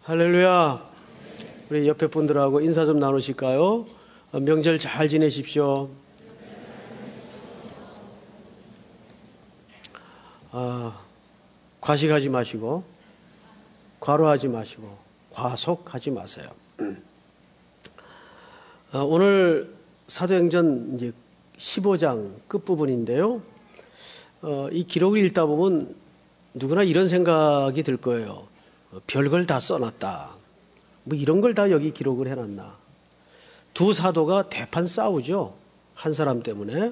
할렐루야. 우리 옆에 분들하고 인사 좀 나누실까요? 명절 잘 지내십시오. 과식하지 마시고, 과로하지 마시고, 과속하지 마세요. 오늘 사도행전 이제 15장 끝부분인데요. 이 기록을 읽다 보면 누구나 이런 생각이 들 거예요. 별걸 다 써놨다. 뭐 이런 걸 다 여기 기록을 해놨나. 두 사도가 대판 싸우죠. 한 사람 때문에.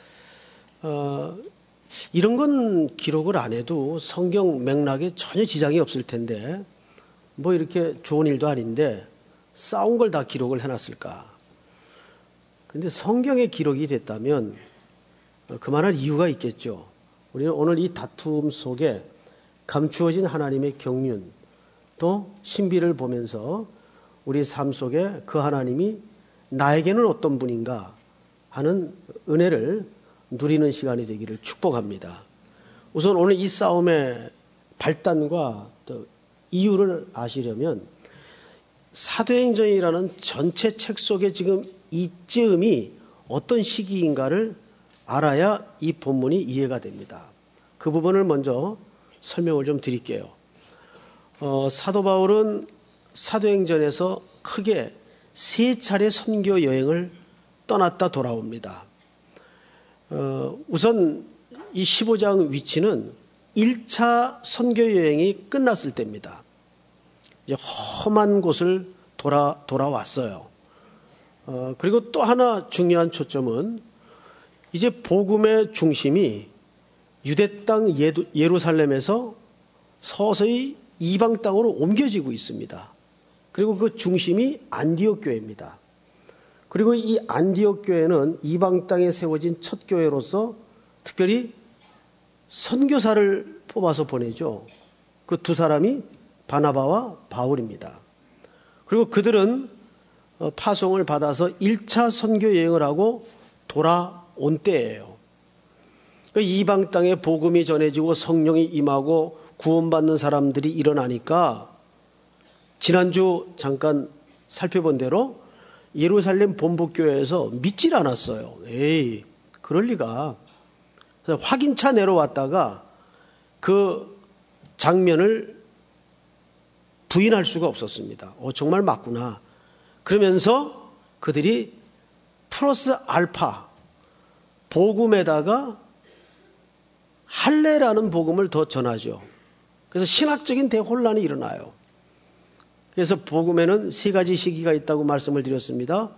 이런 건 기록을 안 해도 성경 맥락에 전혀 지장이 없을 텐데 뭐 이렇게 좋은 일도 아닌데 싸운 걸 다 기록을 해놨을까. 근데 성경에 기록이 됐다면 그만한 이유가 있겠죠. 우리는 오늘 이 다툼 속에 감추어진 하나님의 경륜 또 신비를 보면서 우리 삶 속에 그 하나님이 나에게는 어떤 분인가 하는 은혜를 누리는 시간이 되기를 축복합니다. 우선 오늘 이 싸움의 발단과 또 이유를 아시려면 사도행전이라는 전체 책 속에 지금 이쯤이 어떤 시기인가를 알아야 이 본문이 이해가 됩니다. 그 부분을 먼저 설명을 좀 드릴게요. 사도 바울은 사도행전에서 크게 3차례 선교 여행을 떠났다 돌아옵니다. 우선 이 15장 위치는 1차 선교 여행이 끝났을 때입니다. 이제 험한 곳을 돌아왔어요. 그리고 또 하나 중요한 초점은 이제 복음의 중심이 유대 땅 예루살렘에서 서서히 이방 땅으로 옮겨지고 있습니다. 그리고 그 중심이 안디옥 교회입니다. 그리고 이 안디옥 교회는 이방 땅에 세워진 첫 교회로서 특별히 선교사를 뽑아서 보내죠. 그 두 사람이 바나바와 바울입니다. 그리고 그들은 파송을 받아서 1차 선교 여행을 하고 돌아온 때예요. 이방 땅에 복음이 전해지고 성령이 임하고 구원받는 사람들이 일어나니까 지난주 잠깐 살펴본 대로 예루살렘 본부교회에서 믿질 않았어요. 에이, 그럴 리가. 확인차 내려왔다가 그 장면을 부인할 수가 없었습니다. 정말 맞구나. 그러면서 그들이 플러스 알파 복음에다가 할례라는 복음을 더 전하죠. 그래서 신학적인 대혼란이 일어나요. 그래서 복음에는 3가지 시기가 있다고 말씀을 드렸습니다.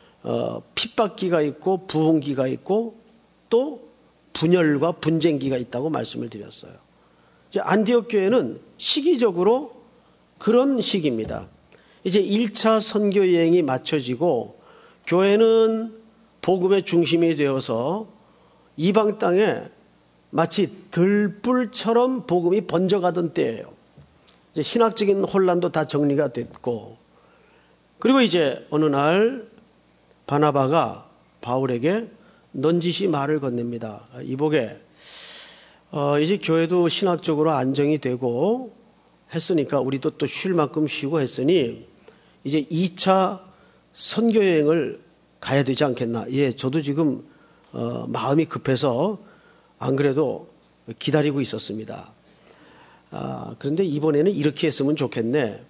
핍박기가 있고 부흥기가 있고 또 분열과 분쟁기가 있다고 말씀을 드렸어요. 이제 안디옥 교회는 시기적으로 그런 시기입니다. 이제 1차 선교 여행이 마쳐지고 교회는 복음의 중심이 되어서 이방 땅에 마치 들불처럼 복음이 번져가던 때예요. 이제 신학적인 혼란도 다 정리가 됐고, 그리고 이제 어느 날 바나바가 바울에게 넌지시 말을 건넵니다. 이보게, 이제 교회도 신학적으로 안정이 되고 했으니까 우리도 또 쉴 만큼 쉬고 했으니 이제 2차 선교 여행을 가야 되지 않겠나. 예, 저도 지금 마음이 급해서 안 그래도 기다리고 있었습니다. 그런데 이번에는 이렇게 했으면 좋겠네.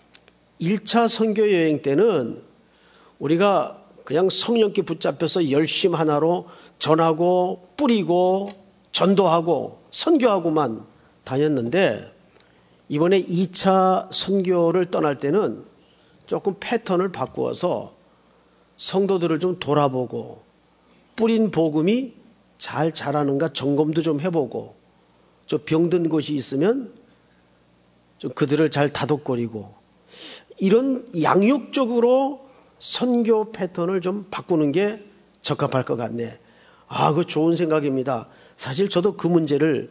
1차 선교 여행 때는 우리가 그냥 성령께 붙잡혀서 열심 하나로 전하고 뿌리고 전도하고 선교하고만 다녔는데 이번에 2차 선교를 떠날 때는 조금 패턴을 바꾸어서 성도들을 좀 돌아보고 뿌린 복음이 잘 자라는가 점검도 좀 해보고 저 병든 곳이 있으면 좀 그들을 잘 다독거리고 이런 양육적으로 선교 패턴을 좀 바꾸는 게 적합할 것 같네. 그거 좋은 생각입니다. 사실 저도 그 문제를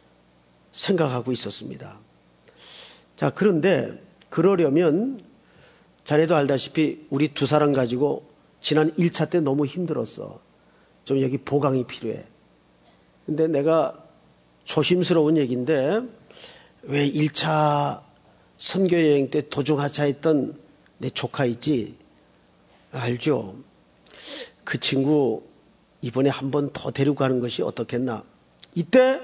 생각하고 있었습니다. 자, 그런데 그러려면 자네도 알다시피 우리 두 사람 가지고 지난 1차 때 너무 힘들었어. 좀 여기 보강이 필요해. 근데 내가 조심스러운 얘기인데 왜 1차 선교여행 때 도중하차했던 내 조카 있지? 알죠? 그 친구 이번에 한 번 더 데리고 가는 것이 어떻겠나? 이때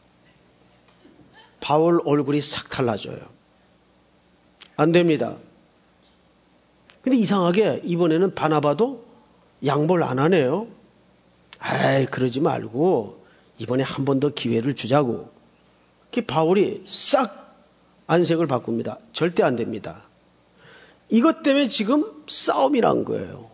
바울 얼굴이 싹 달라져요. 안 됩니다. 근데 이상하게 이번에는 바나바도 양보를 안 하네요. 아이, 그러지 말고 이번에 한 번 더 기회를 주자고. 바울이 싹 안색을 바꿉니다. 절대 안 됩니다. 이것 때문에 지금 싸움이 난 거예요.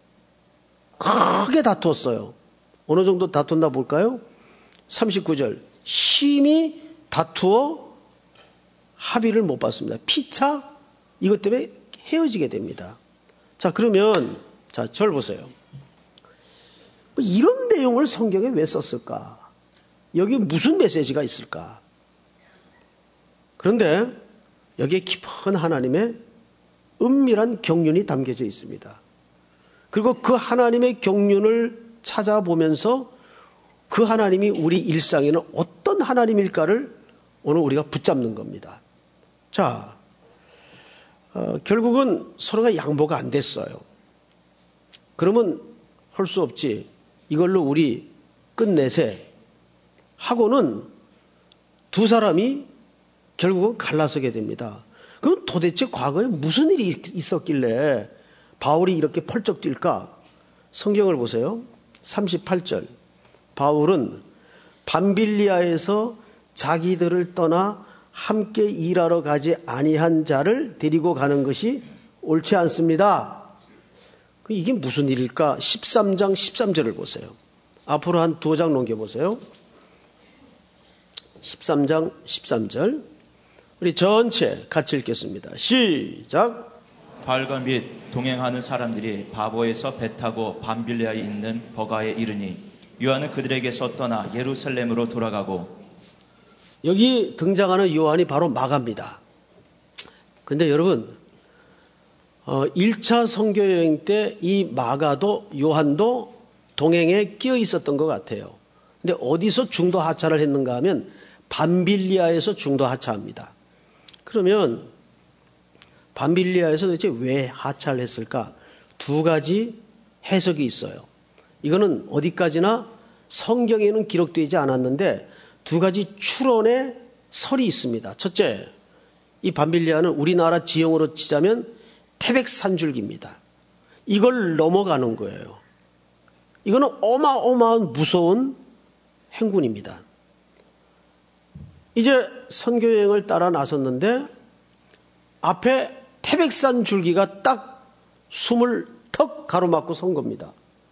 크게 다퉜어요. 어느 정도 다퉜나 볼까요? 39절. 심히 다투어 합의를 못 봤습니다. 피차 이것 때문에 헤어지게 됩니다. 자, 그러면 절 보세요. 이런 내용을 성경에 왜 썼을까? 여기 무슨 메시지가 있을까? 그런데 여기에 깊은 하나님의 은밀한 경륜이 담겨져 있습니다. 그리고 그 하나님의 경륜을 찾아보면서 그 하나님이 우리 일상에는 어떤 하나님일까를 오늘 우리가 붙잡는 겁니다. 자, 결국은 서로가 양보가 안 됐어요. 그러면 할 수 없지. 이걸로 우리 끝내세 하고는 두 사람이 결국은 갈라서게 됩니다. 그럼 도대체 과거에 무슨 일이 있었길래 바울이 이렇게 펄쩍 뛸까? 성경을 보세요. 38절. 바울은 밤빌리아에서 자기들을 떠나 함께 일하러 가지 아니한 자를 데리고 가는 것이 옳지 않습니다. 이게 무슨 일일까? 13장 13절을 보세요. 앞으로 한 2장 넘겨보세요. 13장 13절. 우리 전체 같이 읽겠습니다. 시작. 바울과 및 동행하는 사람들이 바보에서 배 타고 밤빌리아에 있는 버가에 이르니 요한은 그들에게서 떠나 예루살렘으로 돌아가고. 여기 등장하는 요한이 바로 마가입니다. 그런데 여러분 1차 선교여행 때 이 마가도 요한도 동행에 끼어 있었던 것 같아요. 근데 어디서 중도 하차를 했는가 하면 밤빌리아에서 중도 하차합니다. 그러면 밤빌리아에서 도대체 왜 하차를 했을까? 두 가지 해석이 있어요. 이거는 어디까지나 성경에는 기록되지 않았는데 두 가지 추론의 설이 있습니다. 첫째, 이 밤빌리아는 우리나라 지형으로 치자면 태백산줄기입니다. 이걸 넘어가는 거예요. 이거는 어마어마한 무서운 행군입니다. 이제 선교여행을 따라 나섰는데 앞에 태백산 줄기가 딱 숨을 턱 가로막고 선 겁니다.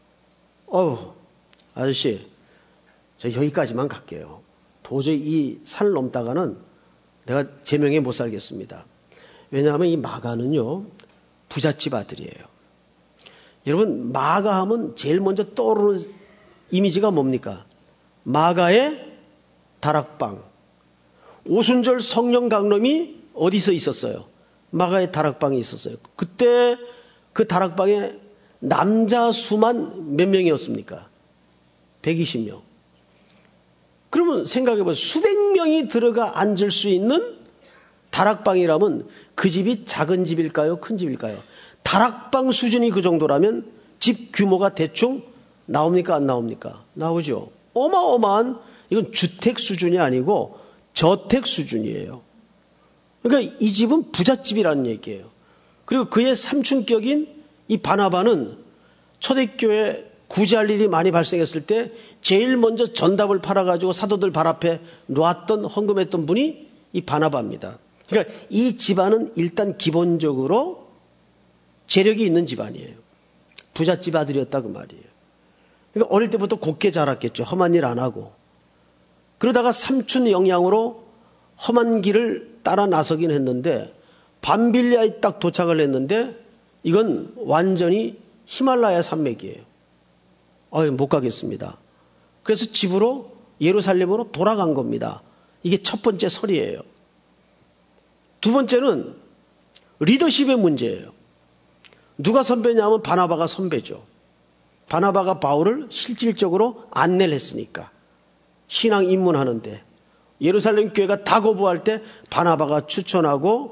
아저씨, 저 여기까지만 갈게요. 도저히 이 산을 넘다가는 내가 제명에 못 살겠습니다. 왜냐하면 이 마가는요, 부잣집 아들이에요. 여러분, 마가 하면 제일 먼저 떠오르는 이미지가 뭡니까? 마가의 다락방. 오순절 성령 강림이 어디서 있었어요? 마가의 다락방에 있었어요. 그때 그 다락방에 남자 수만 몇 명이었습니까? 120명. 그러면 생각해보세요. 수백 명이 들어가 앉을 수 있는 다락방이라면 그 집이 작은 집일까요? 큰 집일까요? 다락방 수준이 그 정도라면 집 규모가 대충 나옵니까? 안 나옵니까? 나오죠. 어마어마한, 이건 주택 수준이 아니고 저택 수준이에요. 그러니까 이 집은 부잣집이라는 얘기예요. 그리고 그의 삼촌격인 이 바나바는 초대교회 구제할 일이 많이 발생했을 때 제일 먼저 전답을 팔아가지고 사도들 발 앞에 놓았던, 헌금했던 분이 이 바나바입니다. 그러니까 이 집안은 일단 기본적으로 재력이 있는 집안이에요. 부잣집 아들이었다 그 말이에요. 그러니까 어릴 때부터 곱게 자랐겠죠. 험한 일 안 하고. 그러다가 삼촌 영향으로 험한 길을 따라 나서긴 했는데 밤빌리아에 딱 도착을 했는데 이건 완전히 히말라야 산맥이에요. 못 가겠습니다. 그래서 집으로 예루살렘으로 돌아간 겁니다. 이게 첫 번째 설이에요. 두 번째는 리더십의 문제예요. 누가 선배냐면 바나바가 선배죠. 바나바가 바울을 실질적으로 안내를 했으니까. 신앙 입문하는데 예루살렘 교회가 다 거부할 때 바나바가 추천하고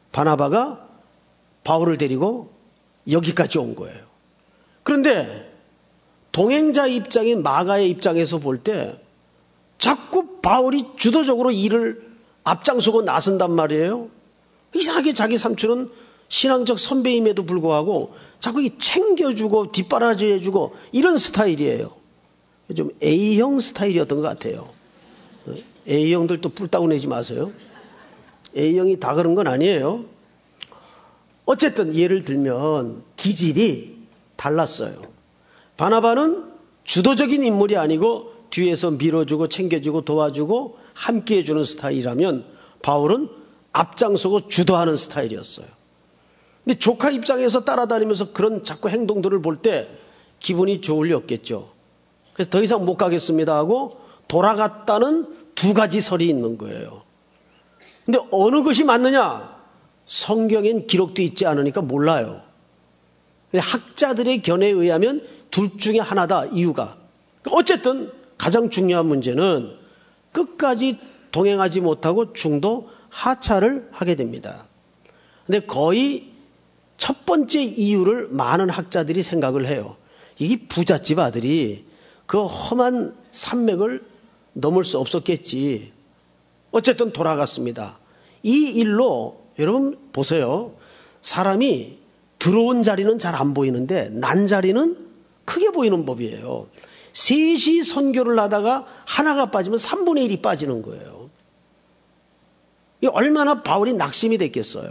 바나바가 바울을 데리고 여기까지 온 거예요. 그런데 동행자 입장인 마가의 입장에서 볼 때 자꾸 바울이 주도적으로 일을 앞장서고 나선단 말이에요. 이상하게 자기 삼촌은 신앙적 선배임에도 불구하고 자꾸 챙겨주고 뒷바라지해주고 이런 스타일이에요. 좀 A형 스타일이었던 것 같아요. A형들 또 뿔따구 내지 마세요. A형이 다 그런 건 아니에요. 어쨌든 예를 들면 기질이 달랐어요. 바나바는 주도적인 인물이 아니고 뒤에서 밀어주고 챙겨주고 도와주고 함께해주는 스타일이라면 바울은 앞장서고 주도하는 스타일이었어요. 근데 조카 입장에서 따라다니면서 그런 자꾸 행동들을 볼 때 기분이 좋을 리 없겠죠. 그래서 더 이상 못 가겠습니다 하고 돌아갔다는 두 가지 설이 있는 거예요. 근데 어느 것이 맞느냐? 성경엔 기록도 있지 않으니까 몰라요. 학자들의 견해에 의하면 둘 중에 하나다, 이유가. 어쨌든 가장 중요한 문제는 끝까지 동행하지 못하고 중도 하차를 하게 됩니다. 근데 거의 첫 번째 이유를 많은 학자들이 생각을 해요. 이 부잣집 아들이 그 험한 산맥을 넘을 수 없었겠지. 어쨌든 돌아갔습니다. 이 일로 여러분 보세요. 사람이 들어온 자리는 잘 안 보이는데 난 자리는 크게 보이는 법이에요. 셋이 선교를 하다가 하나가 빠지면 3분의 1이 빠지는 거예요. 이게 얼마나 바울이 낙심이 됐겠어요.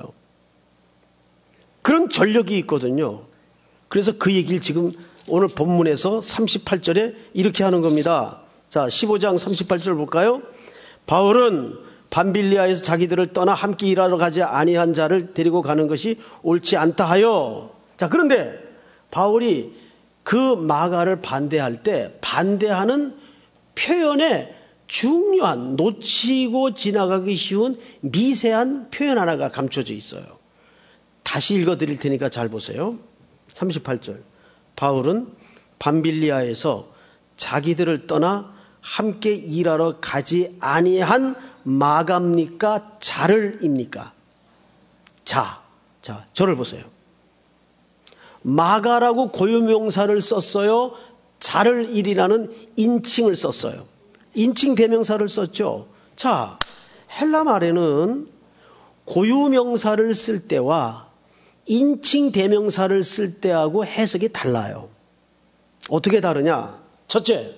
그런 전력이 있거든요. 그래서 그 얘기를 지금 오늘 본문에서 38절에 이렇게 하는 겁니다. 자, 15장 38절 볼까요? 바울은 밤빌리아에서 자기들을 떠나 함께 일하러 가지 아니한 자를 데리고 가는 것이 옳지 않다 하여. 자, 그런데 바울이 그 마가를 반대할 때 반대하는 표현에 중요한 놓치고 지나가기 쉬운 미세한 표현 하나가 감춰져 있어요. 다시 읽어드릴 테니까 잘 보세요. 38절. 바울은 밤빌리아에서 자기들을 떠나 함께 일하러 가지 아니한 마가입니까? 자를입니까? 자, 저를 보세요. 마가라고 고유명사를 썼어요. 자를이라는 인칭을 썼어요. 인칭 대명사를 썼죠. 자, 헬라 말에는 고유명사를 쓸 때와 인칭 대명사를 쓸 때하고 해석이 달라요. 어떻게 다르냐? 첫째,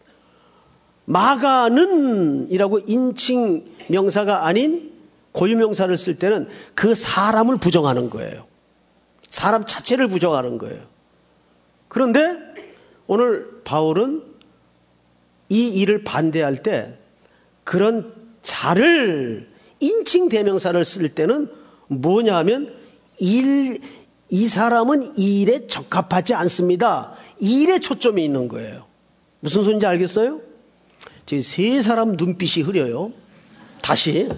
마가는 이라고 인칭 명사가 아닌 고유명사를 쓸 때는 그 사람을 부정하는 거예요. 사람 자체를 부정하는 거예요. 그런데 오늘 바울은 이 일을 반대할 때 그런 자를 인칭 대명사를 쓸 때는 뭐냐 하면 이 사람은 이 일에 적합하지 않습니다. 이 일에 초점이 있는 거예요. 무슨 소리인지 알겠어요? 지금 세 사람 눈빛이 흐려요. 다시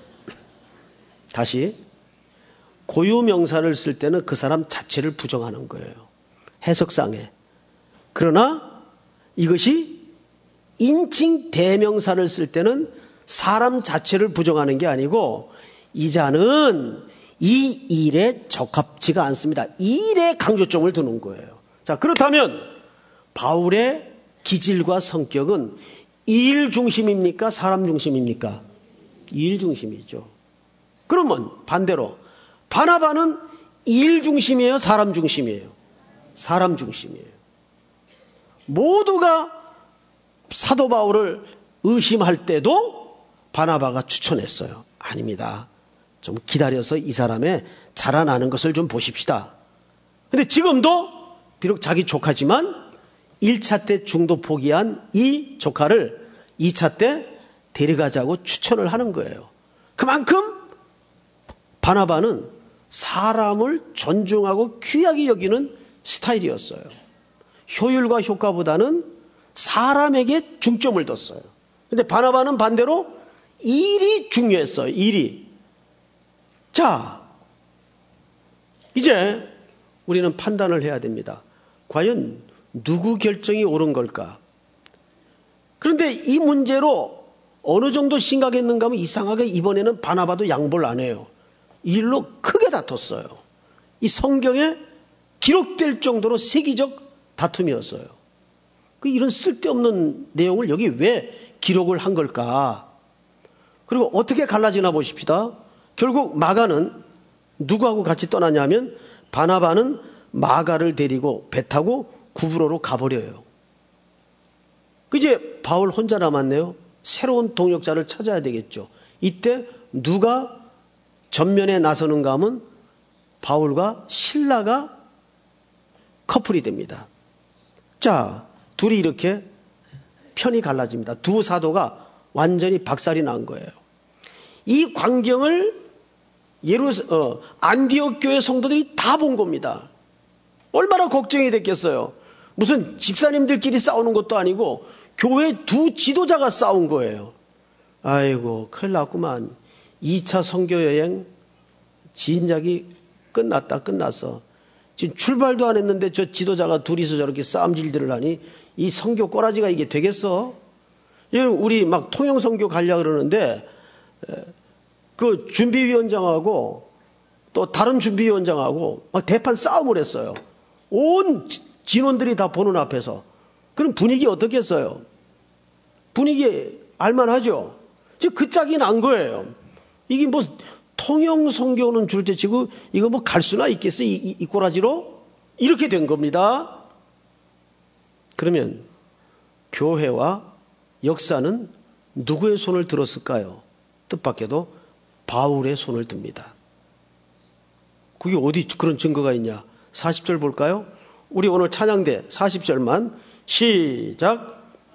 고유명사를 쓸 때는 그 사람 자체를 부정하는 거예요. 해석상에. 그러나 이것이 인칭 대명사를 쓸 때는 사람 자체를 부정하는 게 아니고 이 자는 이 일에 적합치가 않습니다. 이 일에 강조점을 두는 거예요. 자, 그렇다면 바울의 기질과 성격은 일 중심입니까? 사람 중심입니까? 일 중심이죠. 그러면 반대로 바나바는 일 중심이에요? 사람 중심이에요? 사람 중심이에요. 모두가 사도 바울을 의심할 때도 바나바가 추천했어요. 아닙니다. 좀 기다려서 이 사람의 자라나는 것을 좀 보십시다. 근데 지금도 비록 자기 조카지만 1차 때 중도 포기한 이 조카를 2차 때 데려가자고 추천을 하는 거예요. 그만큼 바나바는 사람을 존중하고 귀하게 여기는 스타일이었어요. 효율과 효과보다는 사람에게 중점을 뒀어요. 근데 바나바는 반대로 일이 중요했어요. 일이. 자, 이제 우리는 판단을 해야 됩니다. 과연 누구 결정이 옳은 걸까? 그런데 이 문제로 어느 정도 심각했는가 하면 이상하게 이번에는 바나바도 양보를 안 해요. 이 일로 크게 다퉜어요. 이 성경에 기록될 정도로 세계적 다툼이었어요. 이런 쓸데없는 내용을 여기 왜 기록을 한 걸까? 그리고 어떻게 갈라지나 보십시다. 결국 마가는 누구하고 같이 떠나냐면 바나바는 마가를 데리고 배 타고 구브로로 가버려요. 이제 바울 혼자 남았네요. 새로운 동역자를 찾아야 되겠죠. 이때 누가 전면에 나서는가 하면 바울과 실라가 커플이 됩니다. 자, 둘이 이렇게 편이 갈라집니다. 두 사도가 완전히 박살이 난 거예요. 이 광경을 안디옥 교회 성도들이 다 본 겁니다. 얼마나 걱정이 됐겠어요. 무슨 집사님들끼리 싸우는 것도 아니고 교회 두 지도자가 싸운 거예요. 아이고, 큰일 났구만. 2차 선교여행 진작이 끝났어. 지금 출발도 안 했는데 저 지도자가 둘이서 저렇게 싸움질들을 하니 이 선교 꼬라지가 이게 되겠어? 우리 막 통영선교 가려고 그러는데 그 준비위원장하고 또 다른 준비위원장하고 막 대판 싸움을 했어요. 온 진원들이 다 보는 앞에서. 그럼 분위기 어떻겠어요? 분위기 알만하죠? 지금 그 짝이 난 거예요. 이게 뭐 통영선교는 줄때치고 이거 뭐 갈 수나 있겠어? 이 꼬라지로? 이렇게 된 겁니다. 그러면 교회와 역사는 누구의 손을 들었을까요? 뜻밖에도 바울의 손을 듭니다. 그게 어디 그런 증거가 있냐? 40절 볼까요? 우리 오늘 찬양대 40절만 시작.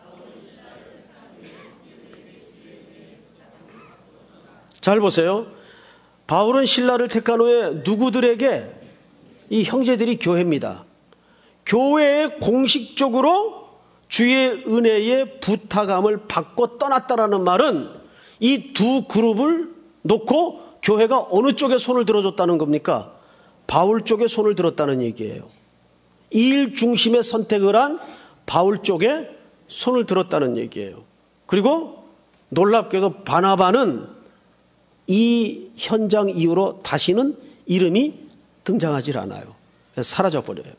잘 보세요. 바울은 신라를 택한 후에 누구들에게? 이 형제들이 교회입니다. 교회에 공식적으로 주의 은혜의 부탁함을 받고 떠났다라는 말은 이 두 그룹을 놓고 교회가 어느 쪽에 손을 들어줬다는 겁니까? 바울 쪽에 손을 들었다는 얘기예요. 이 일 중심의 선택을 한 바울 쪽에 손을 들었다는 얘기예요. 그리고 놀랍게도 바나바는 이 현장 이후로 다시는 이름이 등장하지 않아요. 사라져버려요.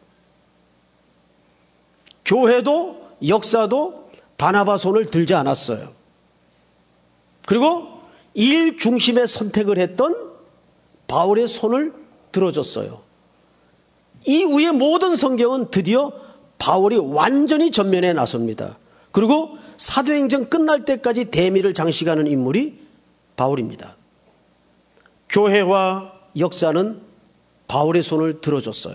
교회도 역사도 바나바 손을 들지 않았어요. 그리고 일 중심의 선택을 했던 바울의 손을 들어줬어요. 이후의 모든 성경은 드디어 바울이 완전히 전면에 나섭니다. 그리고 사도행전 끝날 때까지 대미를 장식하는 인물이 바울입니다. 교회와 역사는 바울의 손을 들어줬어요.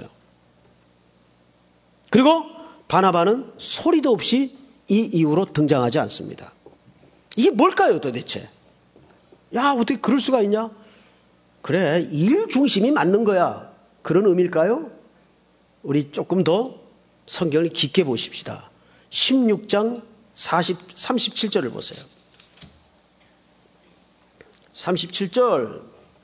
그리고 바나바는 소리도 없이 이 이후로 등장하지 않습니다. 이게 뭘까요 도대체? 야, 어떻게 그럴 수가 있냐? 그래, 일 중심이 맞는 거야. 그런 의미일까요? 우리 조금 더 성경을 깊게 보십시다. 16장 37절을 보세요. 37절.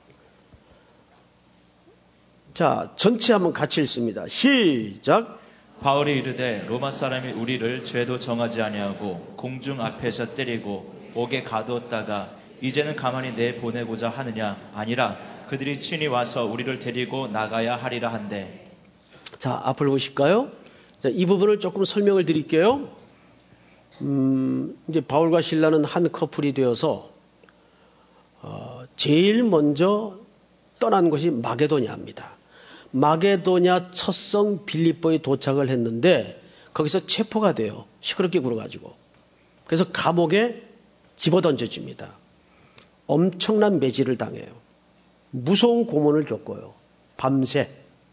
자, 전체 한번 같이 읽습니다. 시작. 바울이 이르되 로마 사람이 우리를 죄도 정하지 아니하고 공중 앞에서 때리고 옥에 가두었다가 이제는 가만히 내보내고자 하느냐? 아니라 그들이 친히 와서 우리를 데리고 나가야 하리라 한대. 자, 앞을 보실까요? 자, 이 부분을 조금 설명을 드릴게요. 이제 바울과 실라는 한 커플이 되어서 제일 먼저 떠난 곳이 마게도냐입니다. 마게도냐 첫성 빌립보에 도착을 했는데 거기서 체포가 돼요. 시끄럽게 굴어가지고. 그래서 감옥에 집어던져집니다. 엄청난 매질을 당해요. 무서운 고문을 겪어요. 밤새.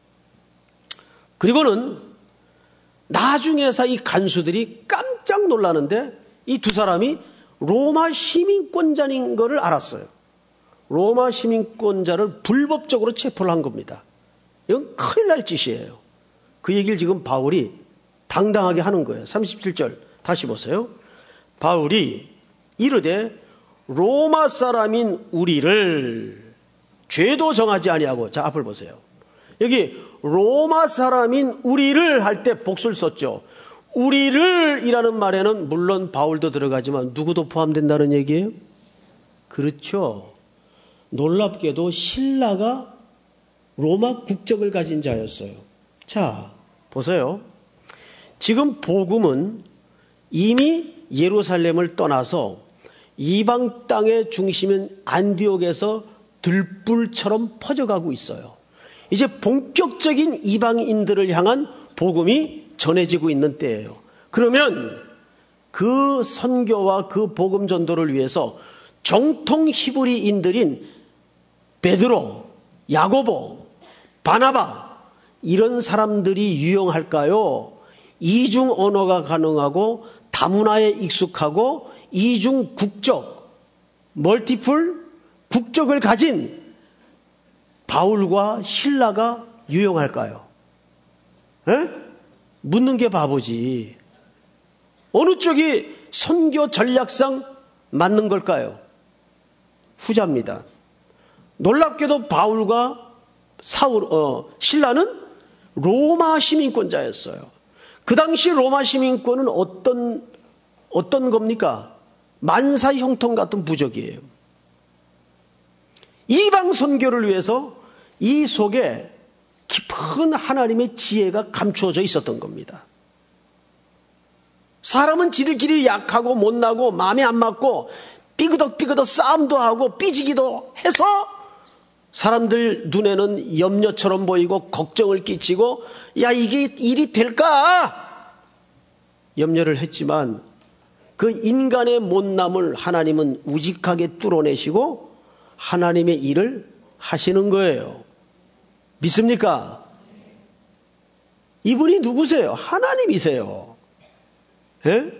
그리고는 나중에서 이 간수들이 깜짝 놀라는데 이 두 사람이 로마 시민권자인 것을 알았어요. 로마 시민권자를 불법적으로 체포를 한 겁니다. 이건 큰일 날 짓이에요. 그 얘기를 지금 바울이 당당하게 하는 거예요. 37절 다시 보세요. 바울이 이르되 로마 사람인 우리를 죄도 정하지 아니하고, 자 앞을 보세요. 여기 로마 사람인 우리를 할 때 복수를 썼죠. 우리를 이라는 말에는 물론 바울도 들어가지만 누구도 포함된다는 얘기예요? 그렇죠. 놀랍게도 신라가 로마 국적을 가진 자였어요. 자, 보세요. 지금 복음은 이미 예루살렘을 떠나서 이방 땅의 중심인 안디옥에서 들불처럼 퍼져가고 있어요. 이제 본격적인 이방인들을 향한 복음이 전해지고 있는 때예요. 그러면 그 선교와 그 복음 전도를 위해서 정통 히브리인들인 베드로, 야고보, 바나바 이런 사람들이 유용할까요? 이중 언어가 가능하고 다문화에 익숙하고 이중 국적, 멀티플 국적을 가진 바울과 실라가 유용할까요? 에? 묻는 게 바보지. 어느 쪽이 선교 전략상 맞는 걸까요? 후자입니다. 놀랍게도 바울과 실라는 로마 시민권자였어요. 그 당시 로마 시민권은 어떤 겁니까? 만사 형통 같은 부적이에요. 이방 선교를 위해서 이 속에 깊은 하나님의 지혜가 감추어져 있었던 겁니다. 사람은 지들끼리 약하고 못나고 마음에 안 맞고 삐그덕 싸움도 하고 삐지기도 해서 사람들 눈에는 염려처럼 보이고 걱정을 끼치고 야 이게 일이 될까? 염려를 했지만 그 인간의 못남을 하나님은 우직하게 뚫어내시고 하나님의 일을 하시는 거예요. 믿습니까? 이분이 누구세요? 하나님이세요. 예?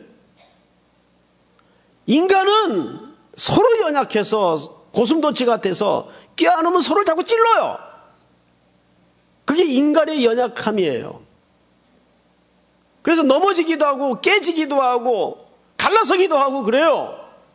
인간은 서로 연약해서 고슴도치 같아서 껴안으면 서로를 자꾸 찔러요. 그게 인간의 연약함이에요. 그래서 넘어지기도 하고 깨지기도 하고 갈라서기도 하고 그래요.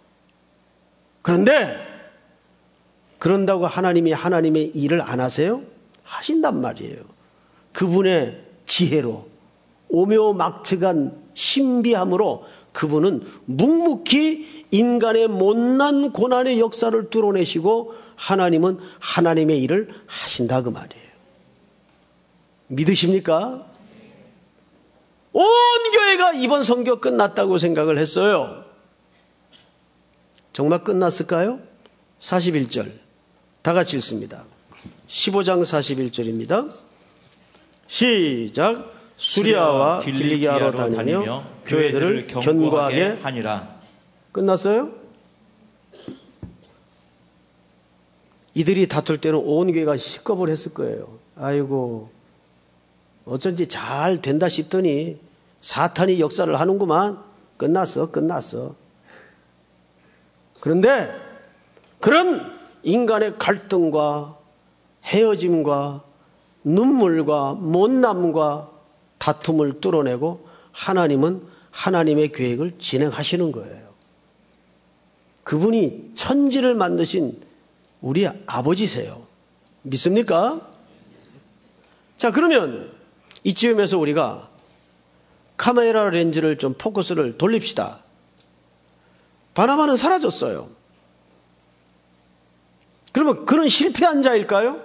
그런데 그런다고 하나님이 하나님의 일을 안 하세요? 하신단 말이에요. 그분의 지혜로 오묘막측한 신비함으로 그분은 묵묵히 인간의 못난 고난의 역사를 뚫어내시고 하나님은 하나님의 일을 하신다 그 말이에요. 믿으십니까? 온 교회가 이번 선교 끝났다고 생각을 했어요. 정말 끝났을까요? 41절 다 같이 읽습니다. 15장 41절입니다. 시작. 수리아와 길리기아로 다니며 교회들을 견고하게 하니라. 끝났어요? 이들이 다툴 때는 온 교회가 시겁을 했을 거예요. 아이고 어쩐지 잘 된다 싶더니 사탄이 역사를 하는구만. 끝났어. 그런데 그런 인간의 갈등과 헤어짐과 눈물과 못남과 다툼을 뚫어내고 하나님은 하나님의 계획을 진행하시는 거예요. 그분이 천지를 만드신 우리 아버지세요. 믿습니까? 자, 그러면 이쯤에서 우리가 카메라 렌즈를 좀 포커스를 돌립시다. 바나바는 사라졌어요. 그러면 그는 실패한 자일까요?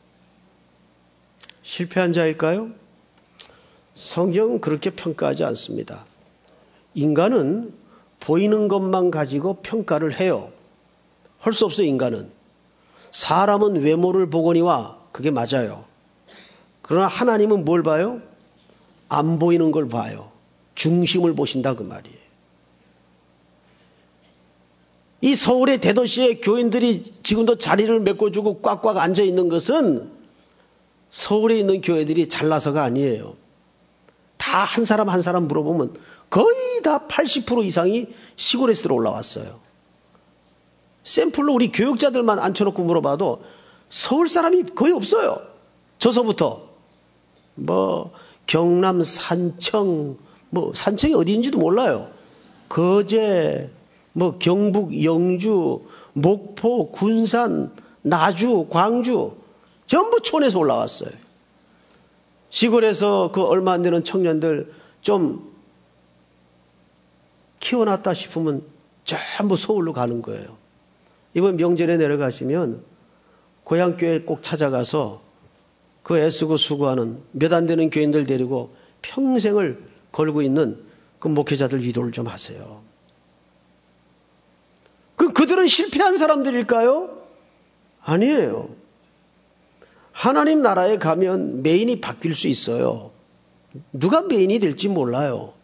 실패한 자일까요? 성경은 그렇게 평가하지 않습니다. 인간은 보이는 것만 가지고 평가를 해요. 할 수 없어요, 인간은. 사람은 외모를 보거니와 그게 맞아요. 그러나 하나님은 뭘 봐요? 안 보이는 걸 봐요. 중심을 보신다 그 말이에요. 이 서울의 대도시의 교인들이 지금도 자리를 메꿔주고 꽉꽉 앉아있는 것은 서울에 있는 교회들이 잘나서가 아니에요. 다 한 사람 한 사람 물어보면 거의 다 80% 이상이 시골에서 올라왔어요. 샘플로 우리 교육자들만 앉혀놓고 물어봐도 서울 사람이 거의 없어요. 저서부터 경남 산청 산청이 어디인지도 몰라요. 거제 경북 영주 목포 군산 나주 광주 전부 촌에서 올라왔어요. 시골에서 그 얼마 안 되는 청년들 좀 키워놨다 싶으면 전부 서울로 가는 거예요. 이번 명절에 내려가시면 고향교회 꼭 찾아가서 그 애쓰고 수고하는 몇 안 되는 교인들 데리고 평생을 걸고 있는 그 목회자들 위로를 좀 하세요. 그들은 실패한 사람들일까요? 아니에요. 하나님 나라에 가면 메인이 바뀔 수 있어요. 누가 메인이 될지 몰라요.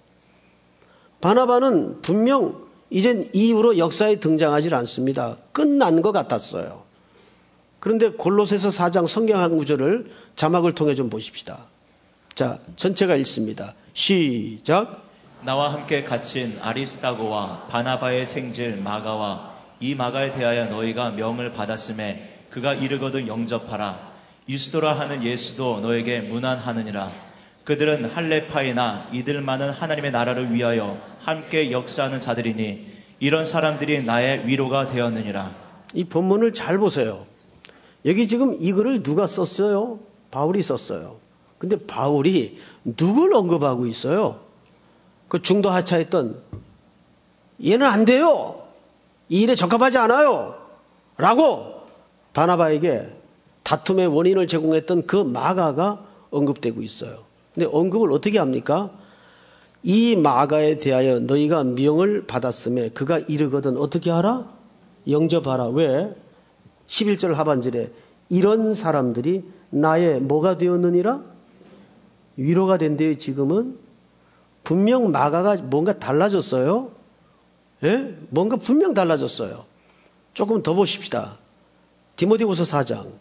바나바는 분명 이젠 이후로 역사에 등장하지 않습니다. 끝난 것 같았어요. 그런데 골로새서 4장 성경 한 구절을 자막을 통해 좀 보십시다. 자, 전체가 읽습니다. 시작. 나와 함께 갇힌 아리스다고와 바나바의 생질 마가와 이 마가에 대하여 너희가 명을 받았음에 그가 이르거든 영접하라. 유스도라 하는 예수도 너에게 문안하느니라. 그들은 할레파이나 이들만은 하나님의 나라를 위하여 함께 역사하는 자들이니 이런 사람들이 나의 위로가 되었느니라. 이 본문을 잘 보세요. 여기 지금 이 글을 누가 썼어요? 바울이 썼어요. 근데 바울이 누굴 언급하고 있어요? 그 중도 하차했던 얘는 안 돼요. 이 일에 적합하지 않아요. 라고 바나바에게 다툼의 원인을 제공했던 그 마가가 언급되고 있어요. 근데 언급을 어떻게 합니까? 이 마가에 대하여 너희가 명을 받았음에 그가 이르거든 어떻게 하라? 영접하라. 왜? 11절 하반절에 이런 사람들이 나의 뭐가 되었느니라? 위로가 된대요. 지금은 분명 마가가 뭔가 달라졌어요. 예? 뭔가 분명 달라졌어요. 조금 더 보십시다. 디모데후서 4장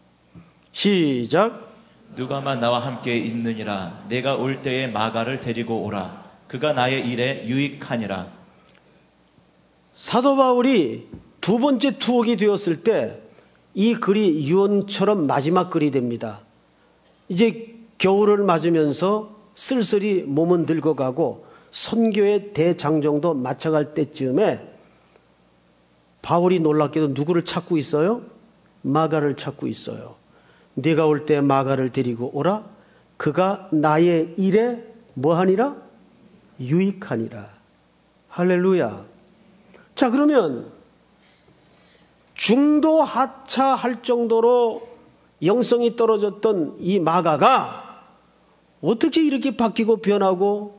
시작. 누가만 나와 함께 있느니라. 내가 올 때에 마가를 데리고 오라. 그가 나의 일에 유익하니라. 사도 바울이 두 번째 투옥이 되었을 때 이 글이 유언처럼 마지막 글이 됩니다. 이제 겨울을 맞으면서 쓸쓸히 몸은 늙어가고 선교의 대장정도 맞춰갈 때쯤에 바울이 놀랍게도 누구를 찾고 있어요? 마가를 찾고 있어요. 네가 올 때 마가를 데리고 오라. 그가 나의 일에 뭐하니라? 유익하니라. 할렐루야. 자, 그러면 중도 하차할 정도로 영성이 떨어졌던 이 마가가 어떻게 이렇게 바뀌고 변하고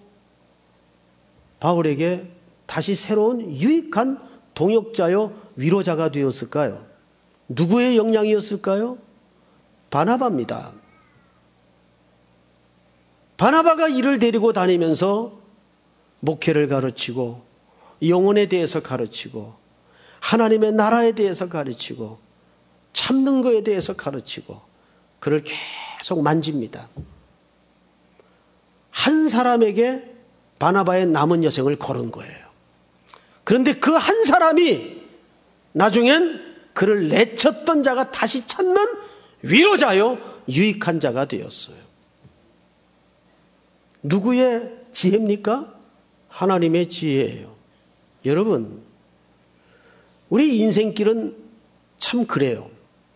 바울에게 다시 새로운 유익한 동역자요 위로자가 되었을까요? 누구의 역량이었을까요? 바나바입니다. 바나바가 이를 데리고 다니면서 목회를 가르치고 영혼에 대해서 가르치고 하나님의 나라에 대해서 가르치고 참는 것에 대해서 가르치고 그를 계속 만집니다. 한 사람에게 바나바의 남은 여생을 걸은 거예요. 그런데 그 한 사람이 나중엔 그를 내쳤던 자가 다시 찾는 위로자요 유익한 자가 되었어요. 누구의 지혜입니까? 하나님의 지혜예요. 여러분, 우리 인생길은 참 그래요.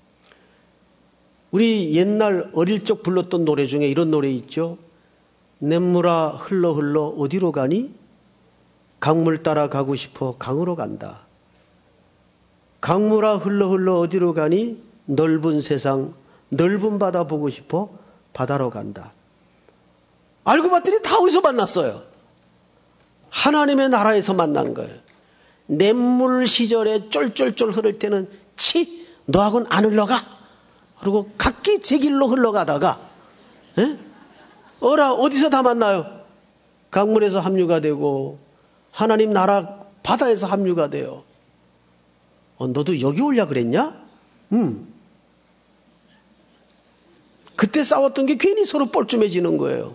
우리 옛날 어릴 적 불렀던 노래 중에 이런 노래 있죠. 냇물아 흘러 흘러 어디로 가니? 강물 따라 가고 싶어 강으로 간다. 강물아 흘러 흘러 어디로 가니? 넓은 세상 넓은 바다 보고 싶어 바다로 간다. 알고 봤더니 다 어디서 만났어요? 하나님의 나라에서 만난 거예요. 냇물 시절에 쫄쫄쫄 흐를 때는 치 너하고는 안 흘러가. 그리고 각기 제 길로 흘러가다가 어라 어디서 다 만나요? 강물에서 합류가 되고 하나님 나라 바다에서 합류가 돼요. 너도 여기 오려 그랬냐? 그때 싸웠던 게 괜히 서로 뻘쭘해지는 거예요.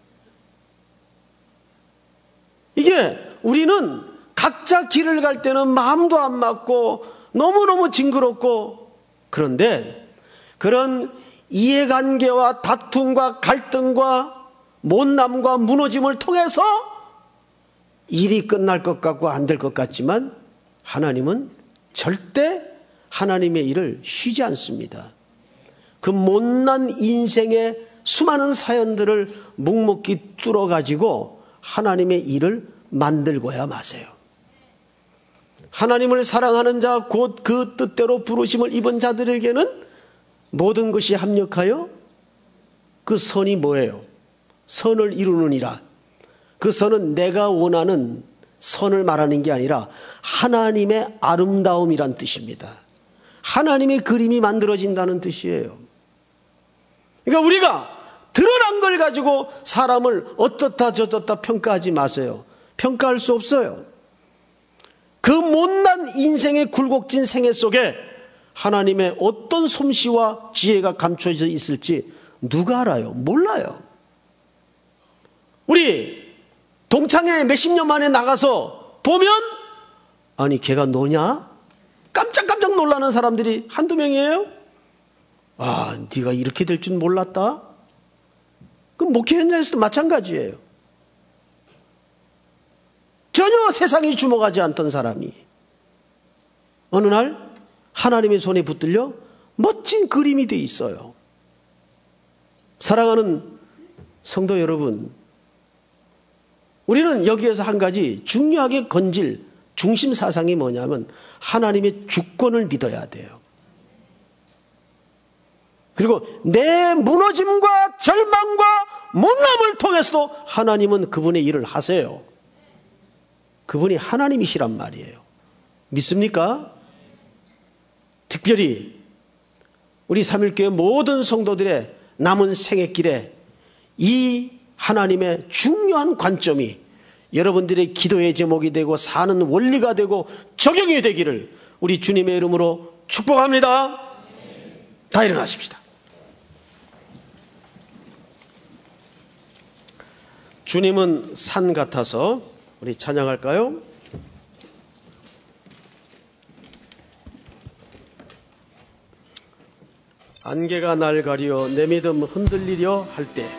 이게 우리는 각자 길을 갈 때는 마음도 안 맞고 너무너무 징그럽고 그런데 그런 이해관계와 다툼과 갈등과 못남과 무너짐을 통해서 일이 끝날 것 같고 안 될 것 같지만 하나님은 절대 하나님의 일을 쉬지 않습니다. 그 못난 인생의 수많은 사연들을 묵묵히 뚫어가지고 하나님의 일을 만들고야 마세요. 하나님을 사랑하는 자 곧 그 뜻대로 부르심을 입은 자들에게는 모든 것이 합력하여 그 선이 뭐예요? 선을 이루느니라. 그 선은 내가 원하는 선을 말하는 게 아니라 하나님의 아름다움이란 뜻입니다. 하나님의 그림이 만들어진다는 뜻이에요. 그러니까 우리가 드러난 걸 가지고 사람을 어떻다 저떻다 평가하지 마세요. 평가할 수 없어요. 그 못난 인생의 굴곡진 생애 속에 하나님의 어떤 솜씨와 지혜가 감춰져 있을지 누가 알아요? 몰라요. 우리 동창회 몇십 년 만에 나가서 보면 아니 걔가 너냐? 깜짝깜짝 놀라는 사람들이 한두 명이에요? 아, 네가 이렇게 될 줄 몰랐다? 그럼 목회 현장에서도 마찬가지예요. 전혀 세상이 주목하지 않던 사람이 어느 날 하나님의 손에 붙들려 멋진 그림이 돼 있어요. 사랑하는 성도 여러분, 우리는 여기에서 한 가지 중요하게 건질 중심 사상이 뭐냐면 하나님의 주권을 믿어야 돼요. 그리고 내 무너짐과 절망과 못남을 통해서도 하나님은 그분의 일을 하세요. 그분이 하나님이시란 말이에요. 믿습니까? 특별히 우리 삼일교회 모든 성도들의 남은 생애길에 이 하나님의 중요한 관점이 여러분들의 기도의 제목이 되고 사는 원리가 되고 적용이 되기를 우리 주님의 이름으로 축복합니다. 다 일어나십시다. 주님은 산 같아서 우리 찬양할까요? 안개가 날 가려 내 믿음 흔들리려 할 때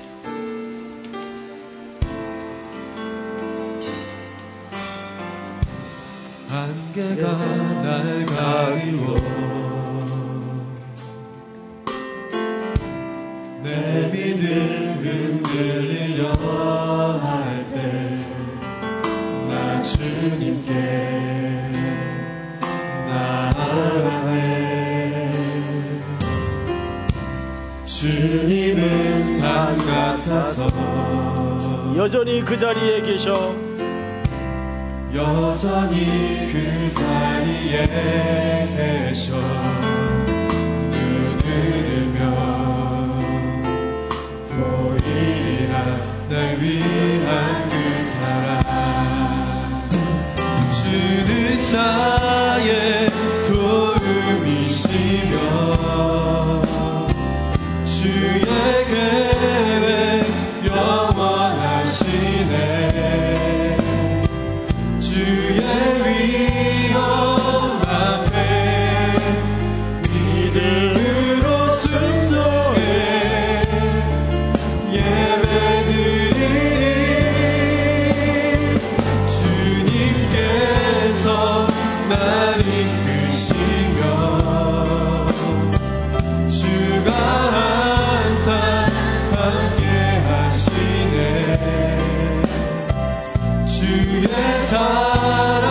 안개가 날 가리워 내 믿음 흔들리려 할 때 나 주님께 나아가네. 주님은 산 같아서 여전히 그 자리에 계셔 여전히 그 자리에 계셔 눈을 뜨면 보이리라 날 위한 그 사랑. 주는 나의 도움이시며 주의 계획 영원하시네. 주의 위엄 앞에 믿음으로 순종해 예배드리리. 주님께서 날 이끄시며 주가 항상 함께 하시네. 주의 사랑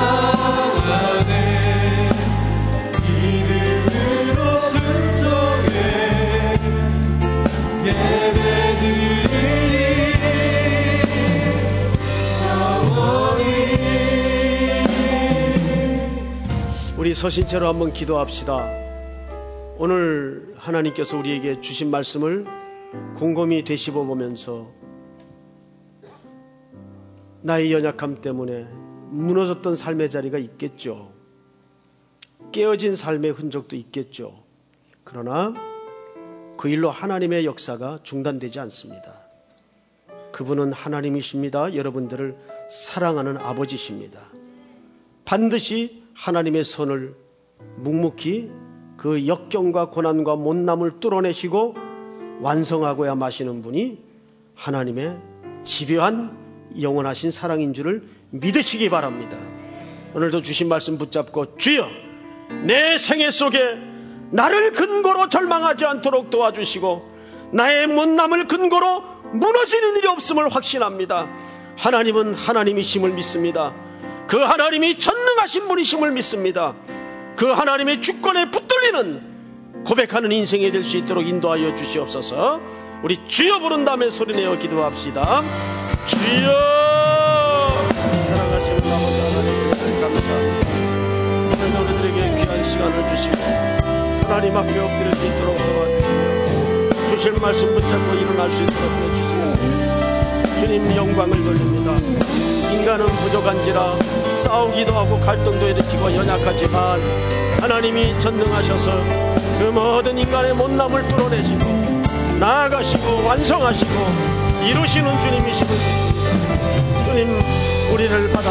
안에 믿음으로 순종해 예배드리리. 영원히. 우리 서신 채로 한번 기도합시다. 오늘 하나님께서 우리에게 주신 말씀을 곰곰이 되씹어 보면서 나의 연약함 때문에 무너졌던 삶의 자리가 있겠죠. 깨어진 삶의 흔적도 있겠죠. 그러나 그 일로 하나님의 역사가 중단되지 않습니다. 그분은 하나님이십니다. 여러분들을 사랑하는 아버지십니다. 반드시 하나님의 선을 묵묵히 그 역경과 고난과 못남을 뚫어내시고 완성하고야 마시는 분이 하나님의 집요한 영원하신 사랑인 줄을 믿으시기 바랍니다. 오늘도 주신 말씀 붙잡고 주여 내 생애 속에 나를 근거로 절망하지 않도록 도와주시고 나의 못남을 근거로 무너지는 일이 없음을 확신합니다. 하나님은 하나님이심을 믿습니다. 그 하나님이 전능하신 분이심을 믿습니다. 그 하나님의 주권에 붙들리는 고백하는 인생이 될 수 있도록 인도하여 주시옵소서. 우리 주여 부른 다음에 소리내어 기도합시다. 주여! 사랑하시는 아버지 하나님 감사합니다. 오늘 우리들에게 귀한 시간을 주시고 하나님 앞에 엎드릴 수 있도록 도와주시며 주실 말씀 붙잡고 일어날 수 있도록 해주시옵소서. 주님 영광을 돌립니다. 인간은 부족한지라 싸우기도 하고 갈등도 일으키고 연약하지만 하나님이 전능하셔서 그 모든 인간의 못남을 뚫어내시고 나아가시고 완성하시고 이루시는 주님이시고 주님 우리를 받아